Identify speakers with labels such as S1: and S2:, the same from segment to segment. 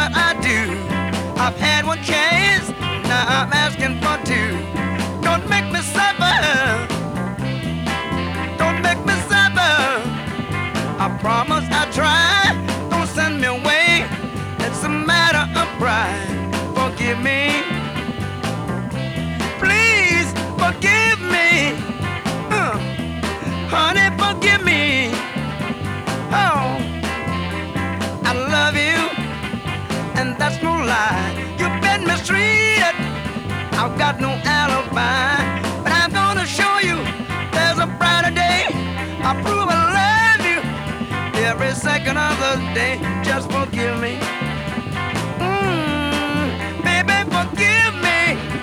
S1: what I do. I've had one chance, now I'm asking for two. Don't make me suffer. Don't make me suffer. I promise I'll try. Don't send me away. It's a matter of pride. Forgive me. Please forgive me. Honey, forgive me. Oh, I love you, and that's no lie. You've been mistreated. I've got no alibi, but I'm gonna show you there's a brighter day. I prove I love you every second of the day. Just forgive me. Baby, forgive me.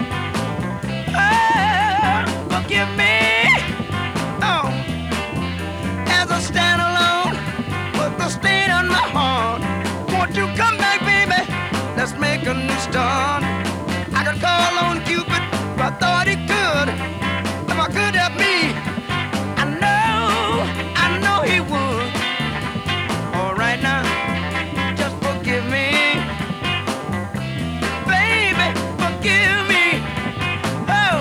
S1: Oh, forgive me. Oh, as I stand alone with the stain on my heart, won't you come back, baby? Let's make a new start. I could call on Cupid, but I thought he could. If I could help me, I know he would. All right now, just forgive me. Baby, forgive me. Oh.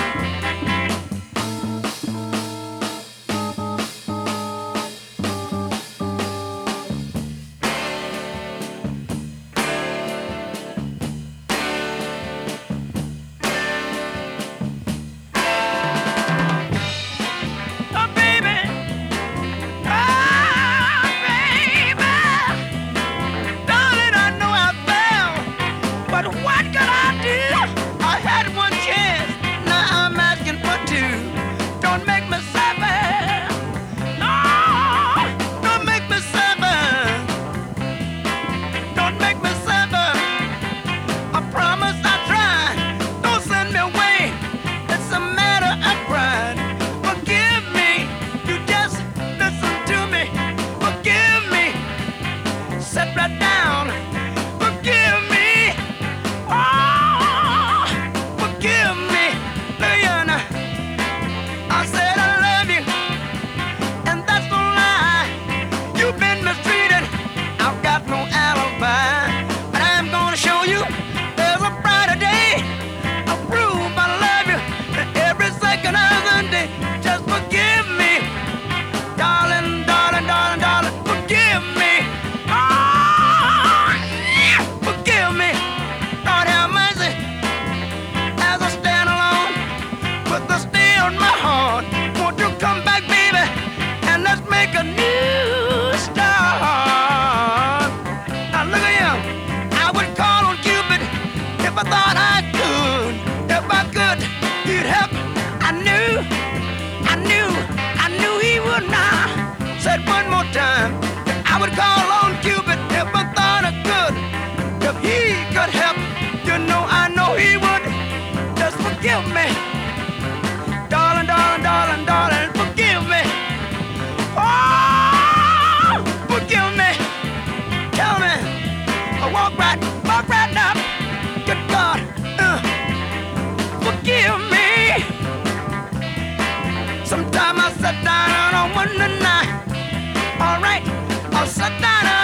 S1: Forgive me, darling, darling, darling, darling, forgive me. Oh, forgive me. Tell me, I walk right up. Good God, forgive me. Sometime I sit down on one night. All right, I'll sit down.